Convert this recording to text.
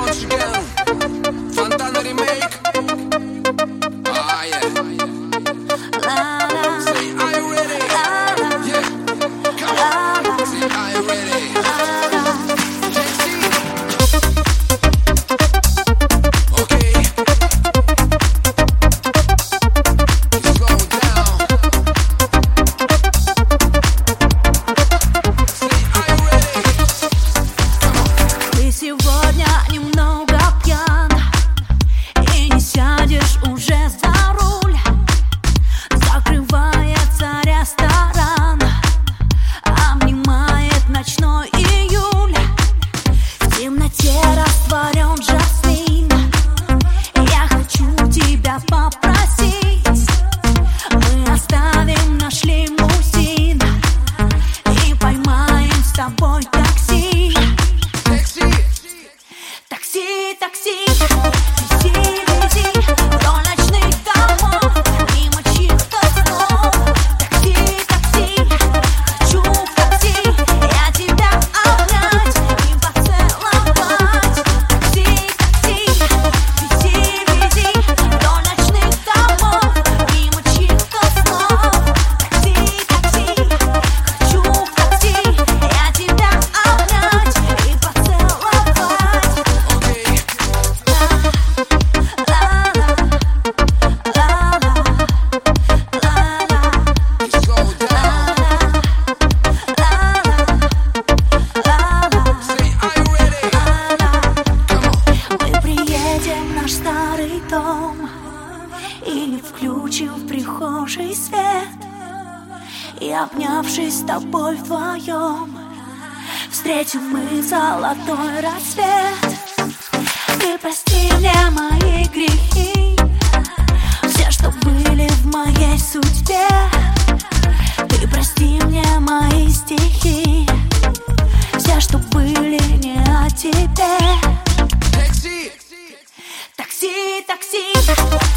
once again. Fontana remake. Ah, yeah. Say, are you ready? Yeah. Come on. Say, are you ready? Okay. It's going down. Say, are you ready? Ты сегодня немного пьян и не сядешь уже за руль. Закрывается ресторан, обнимает ночной июль. В темноте растворен жасмин. Я хочу тебя попросить, мы оставим наш лимузин и поймаем с тобой такси. Такси, такси, вези, вези до ночных домов, мимо чьих-то снов. Такси, такси, хочу в такси я тебя обнять и поцеловать. Такси, такси, вези, вези до ночных домов, мимо чьих-то снов. Такси, такси, хочу в такси я тебя обнять и поцеловать. Наш старый дом и включим в прихожей свет, и, обнявшись с тобой вдвоем, встретим мы золотой рассвет. Ты прости мне мои грехи, все, что были в моей судьбе. Ты прости мне мои стихи, все, что были не о тебе. Такси, такси,